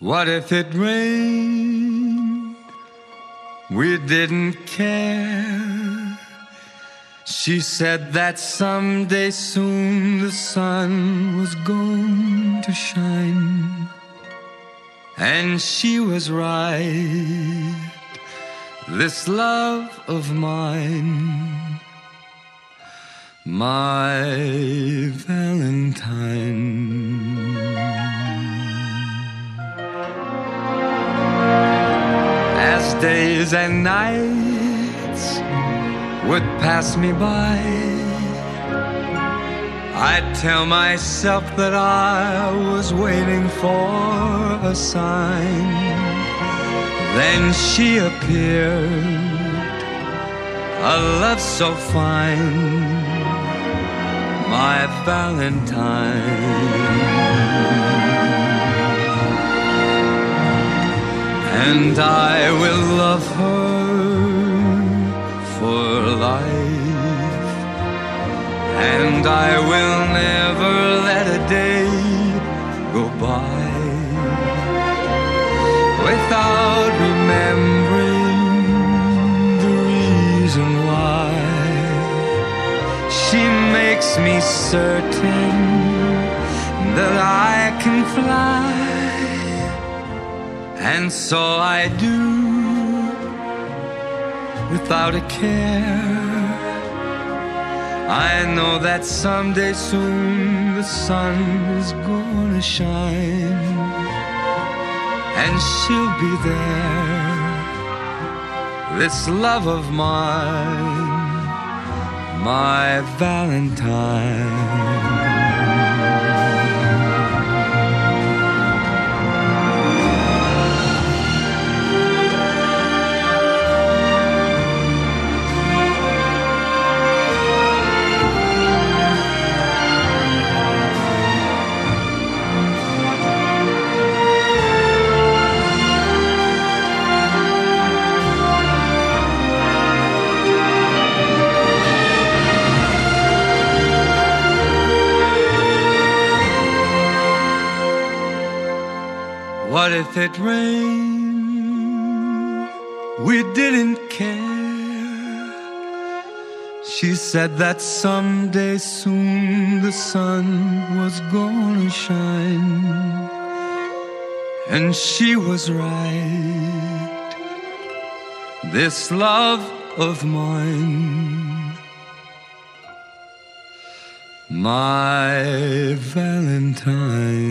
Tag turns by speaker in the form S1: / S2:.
S1: What if it rained? We didn't care. She said that someday soon the sun was going to shine. And she was right. This love of mine, my Valentine. As days and nights would pass me by, I'd tell myself that I was waiting for a sign. Then she appeared, a love so fine, my Valentine. And I will love her for life, and I will never let a day go by without remembering the reason why. She makes me certain that I can fly, and so I do, without a care. I know that someday soon the sun is gonna shine, and she'll be there. This love of mine, my Valentine. What if it rained? We didn't care. She said that someday soon the sun was gonna shine, and she was right. This love of mine, my Valentine.